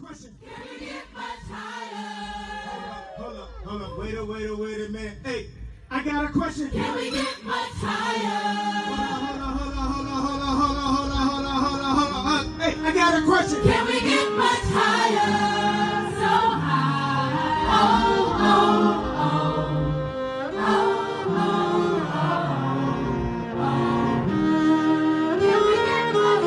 question. Can we get much higher? Hold up. Wait a minute. Hey, I got a question. Can we get much higher? Hold on. Hey, I got a question. Can we get much higher? So high. Oh. Can we get much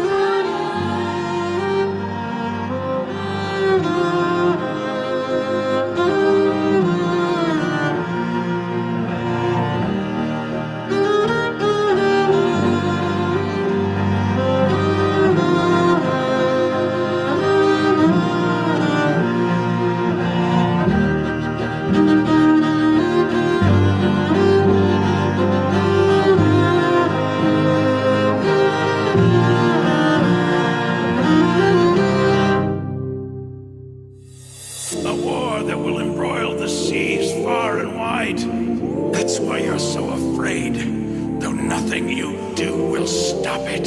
A war that will embroil the seas far and wide. That's why you're so afraid, though nothing you do will stop it.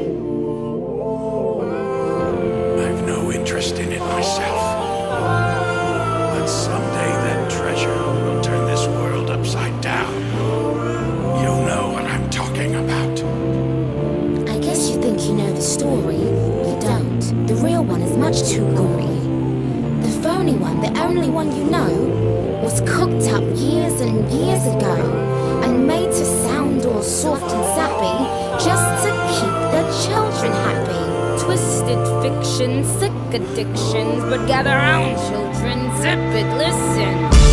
I've no interest in it myself. But someday that treasure will turn this world upside down. You'll know what I'm talking about. I guess you think you know the story. You don't. The real one is much too gory. The phony one, the only one you know, was cooked up years and years ago and made to sound all soft and sappy just to keep the children happy. Twisted fiction, sick addictions, but gather round, children, zip it, listen.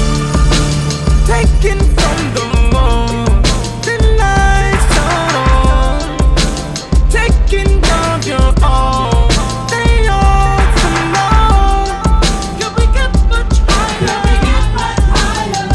Taken from the moon, the lights turn on. Taking from your own. They ought to know. Can we get much higher? Can we get much higher?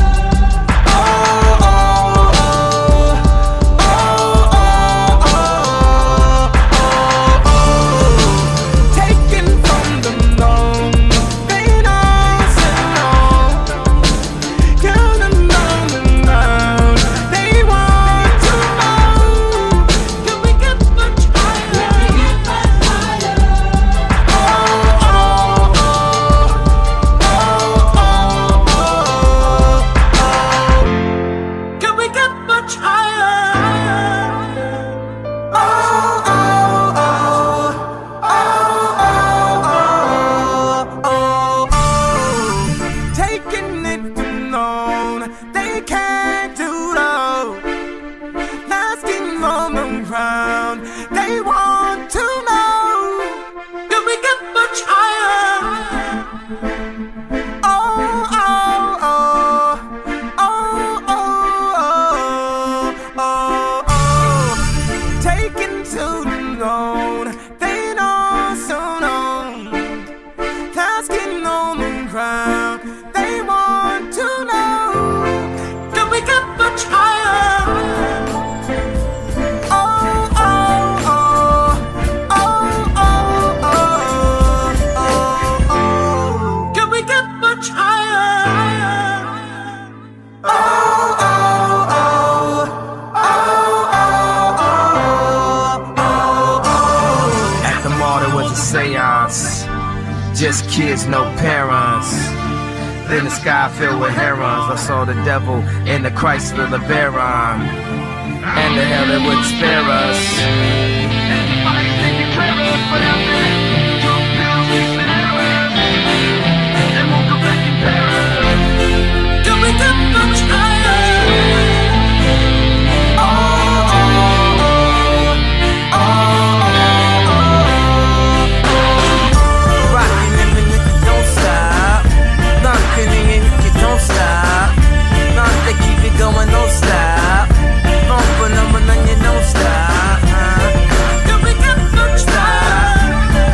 Taken from the known. They know to know. Count them on and on. They want to know. Can we get much higher? Can we get much higher? Can we get much higher? Taking it to known, they can't do no. Lasting on the ground, they want to know. Can we get much higher? Taken to the known, they know so known. Asking on the ground, they want to know. Can we get much higher? Can we get much higher? At the mall there was a seance. Just kids, no parents. Then the sky filled with herons. I saw the devil in the Chrysler LeBaron. And the hell that wouldn't spare us. Can we get much higher? Rockin' and the nigga don't stop. Knockin' and you don't stop. Knock they keep it going, don't stop. Bumpin' them and then you don't stop. Can we get much higher?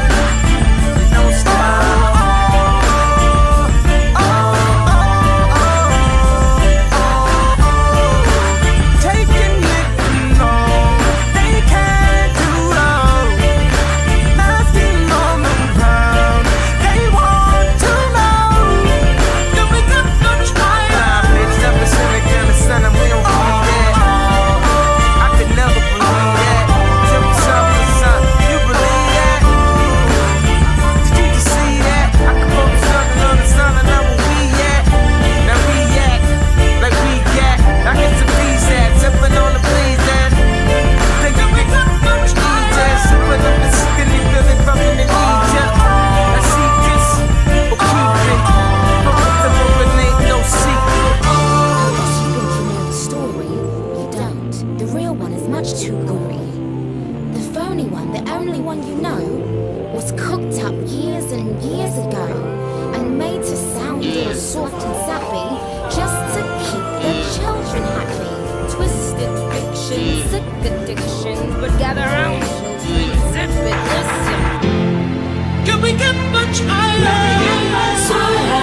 cooked up years and years ago and made to sound all soft and sappy just to keep the children happy. Twisted fiction, sick addictions, but gather round children, zip it, listen. Can we get much higher? So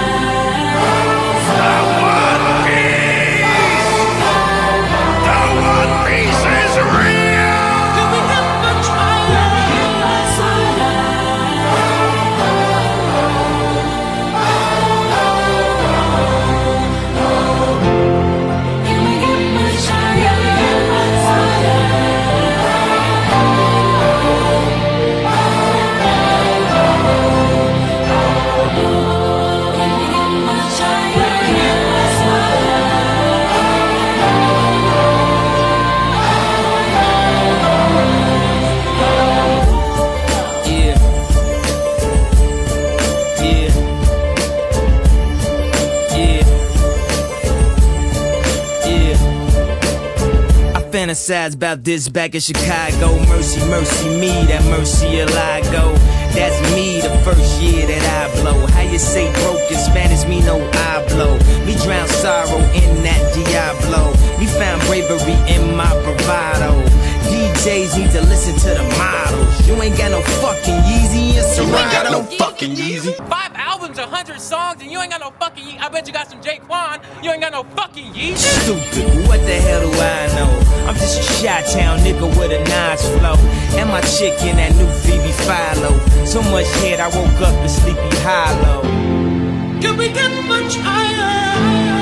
fantasize about this back in Chicago. Mercy, mercy me, that mercy I go. That's me the first year that I blow. How you say broke in Spanish, me no I blow. Me drown sorrow in that Diablo. Me found bravery in my bravado. DJs need to listen to the models. You ain't got no fucking Yeezy and Serato. You ain't got no fucking Yeezy. 5 albums, 100 songs, and you ain't got no fucking Yeezy. I bet you got some Jaquan. You ain't got no fucking Yeezy. Stupid, what the hell do I know? I'm just a Chi-Town nigga with a nice flow. And my chick in that new Phoebe Philo. So much head, I woke up in Sleepy Hollow. Can we get much higher?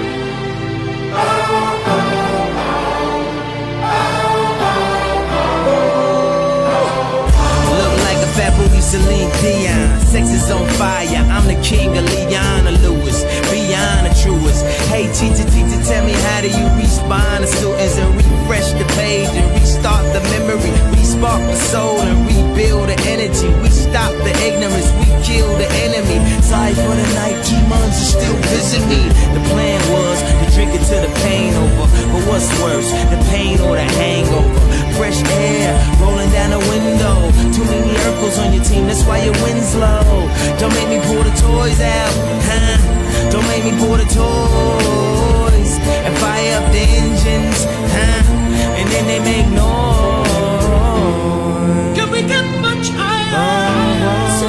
Fat booty Celine Dion, sex is on fire. I'm the king of Leona Lewis, beyond the truest. Hey teacher, tell me how do you respond to students and refresh the page and restart the memory, respark the soul and rebuild the energy. We stop the ignorance, we kill the enemy. Sorry for the night, demons are still visit me. The plan was to drink it till the pain over, but what's worse, the pain or the hangover? Fresh air rolling down the window. Too many Urkels on your team, that's why your wind's low. Don't make me pull the toys out, huh? Don't make me pull the toys and fire up the engines, huh? And then they make noise. Can we get much higher? So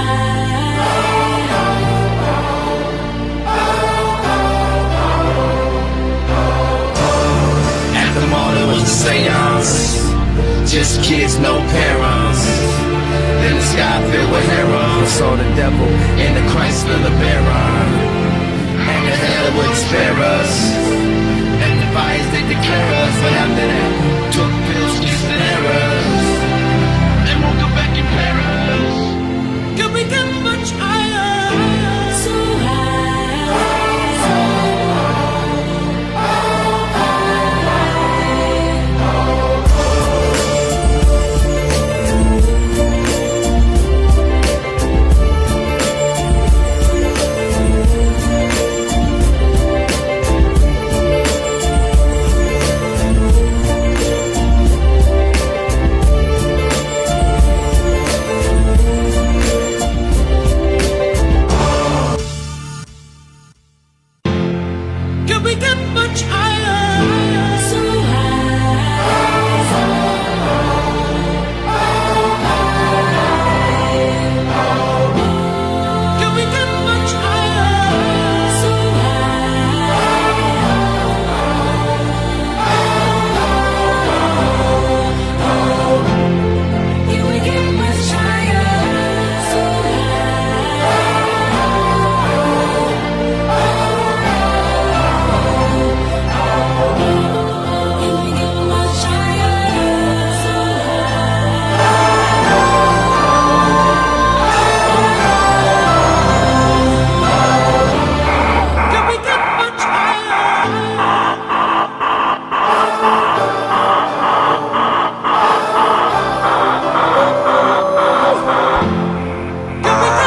high. At the mall it was a seance. Just kids, no parents. Then the sky filled with herons. Saw the devil in the Chrysler LeBaron. And the hell would spare us. And the fires they declare us. But after that, took pills, used and errors. And woke up back in Paris. Can we get much higher? So high. Can we